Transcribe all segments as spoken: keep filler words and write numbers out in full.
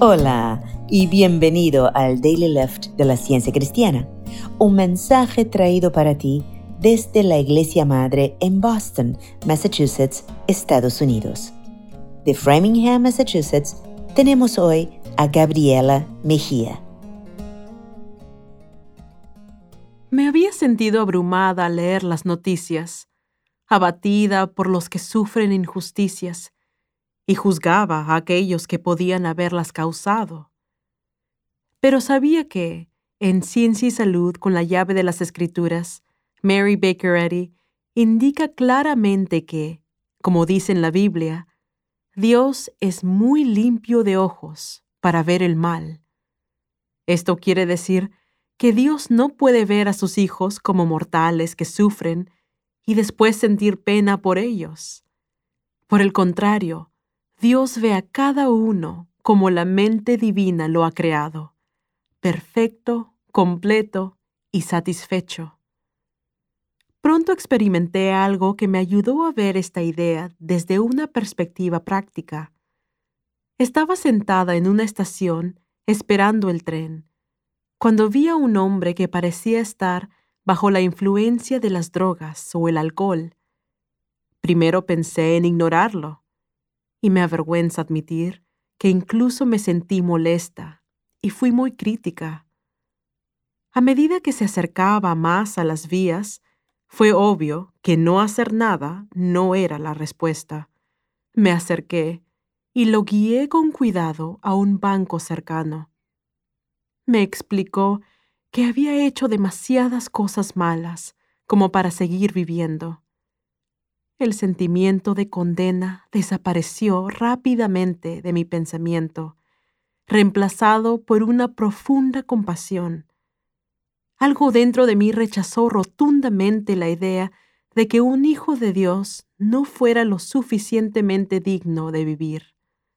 Hola y bienvenido al Daily Lift de la Ciencia Cristiana, un mensaje traído para ti desde la Iglesia Madre en Boston, Massachusetts, Estados Unidos. De Framingham, Massachusetts, tenemos hoy a Gabriela Mejía. Me había sentido abrumada al leer las noticias, abatida por los que sufren injusticias, y juzgaba a aquellos que podían haberlas causado. Pero sabía que, en Ciencia y Salud con la llave de las Escrituras, Mary Baker Eddy indica claramente que, como dice en la Biblia, Dios es muy limpio de ojos para ver el mal. Esto quiere decir que Dios no puede ver a sus hijos como mortales que sufren y después sentir pena por ellos. Por el contrario, Dios ve a cada uno como la mente divina lo ha creado, perfecto, completo y satisfecho. Pronto experimenté algo que me ayudó a ver esta idea desde una perspectiva práctica. Estaba sentada en una estación esperando el tren, cuando vi a un hombre que parecía estar bajo la influencia de las drogas o el alcohol. Primero pensé en ignorarlo, y me avergüenza admitir que incluso me sentí molesta y fui muy crítica. A medida que se acercaba más a las vías, fue obvio que no hacer nada no era la respuesta. Me acerqué y lo guié con cuidado a un banco cercano. Me explicó que había hecho demasiadas cosas malas como para seguir viviendo. El sentimiento de condena desapareció rápidamente de mi pensamiento, reemplazado por una profunda compasión. Algo dentro de mí rechazó rotundamente la idea de que un hijo de Dios no fuera lo suficientemente digno de vivir.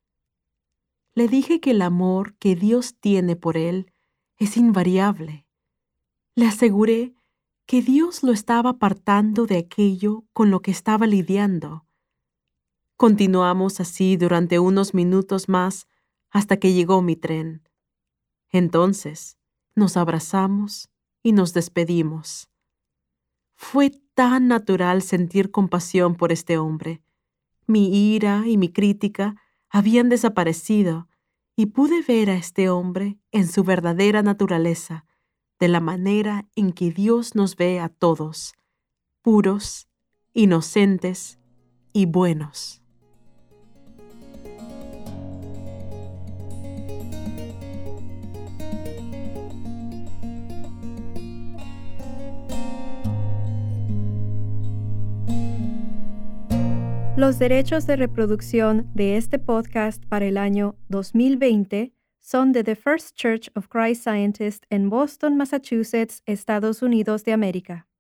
Le dije que el amor que Dios tiene por él es invariable. Le aseguré que Dios lo estaba apartando de aquello con lo que estaba lidiando. Continuamos así durante unos minutos más hasta que llegó mi tren. Entonces nos abrazamos y nos despedimos. Fue tan natural sentir compasión por este hombre. Mi ira y mi crítica habían desaparecido y pude ver a este hombre en su verdadera naturaleza, de la manera en que Dios nos ve a todos, puros, inocentes y buenos. Los derechos de reproducción de este podcast para el año dos mil veinte son de The First Church of Christ Scientist en Boston, Massachusetts, Estados Unidos de América.